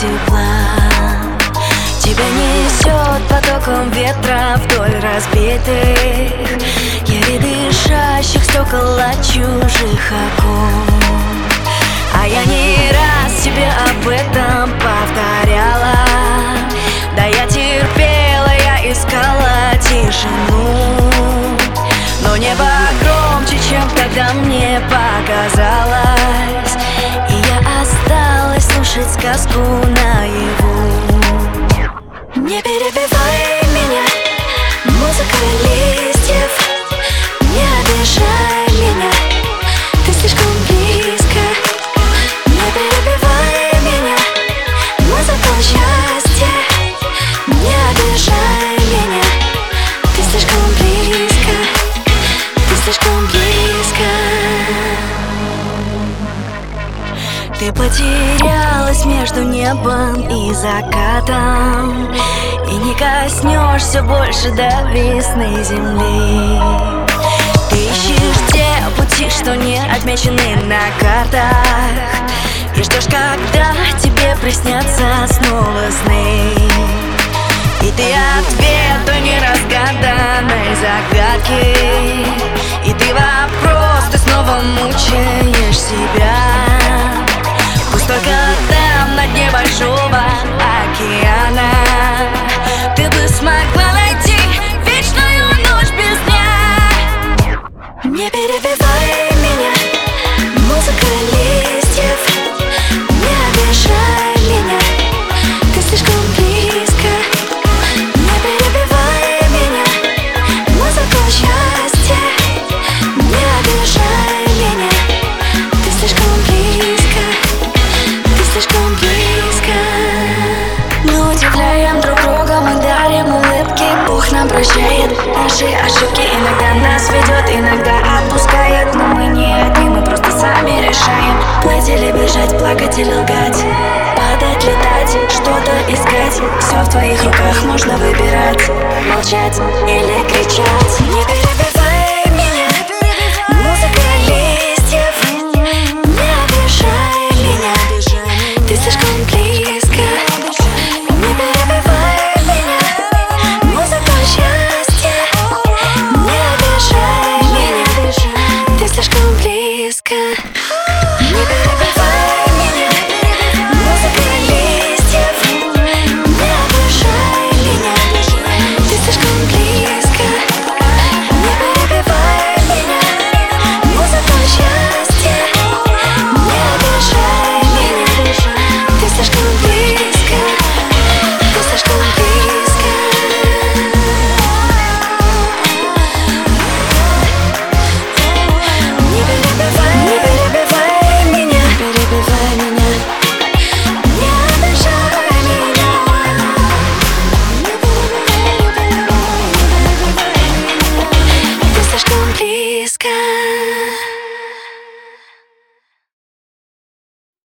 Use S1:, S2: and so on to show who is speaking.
S1: тепла. Тебя несет потоком ветра вдоль разбитых, еле дышащих стекол от чужих окон. А я не раз тебе об этом повторяла. Да я терпела, я искала тишину, но небо громче, чем тогда мне показалось, и я осталась слушать сказку наяву. Не перебивай меня, музыка листьев, не обижай меня, ты слишком близко. Не перебивай меня, музыка счастья, не обижай меня, ты слишком близко, ты слишком близко. Ты потерялась между небом и закатом, и не коснешься больше до весны земли. Ты ищешь те пути, что не отмечены на картах, и ждешь, когда тебе приснятся снова сны. И ты ответ той неразгаданной загадки, и ты вопрос, ты снова мучаешь себя. Пусть только там, на дне большого океана, ты бы смогла найти вечную ночь без дня. Не перебивай меня, музыка листьев, не обижай меня, ты слишком близко. Не перебивай меня, музыка счастья, не обижай меня, ты слишком близко, ты слишком близко. Мы удивляем друг друга, мы дарим улыбки, Бог нам прощает наши ошибки. Иногда нас ведет, иногда отпускает, но мы не одни, мы просто сами решаем плыть или бежать, плакать или лгать, падать, летать, что-то искать. Все в твоих руках, можно выбирать, молчать или кричать. Не перебивай.